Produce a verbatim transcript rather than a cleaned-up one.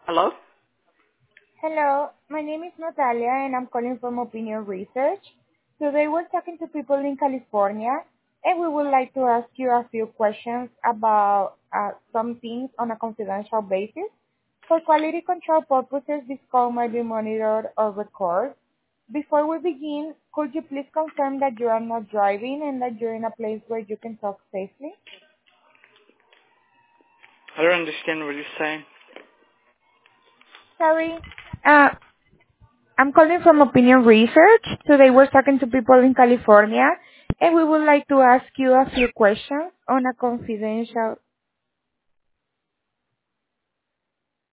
Hello? Hello, my name is Natalia and I'm calling from Opinion Research. Today we're talking to people in California and we would like to ask you a few questions about uh, some things on a confidential basis. For quality control purposes, this call might be monitored or recorded. Before we begin, could you please confirm that you are not driving and that you're in a place where you can talk safely? I don't understand what you're saying. Sorry. Uh, I'm calling from Opinion Research. Today we're talking to people in California and we would like to ask you a few questions on a confidential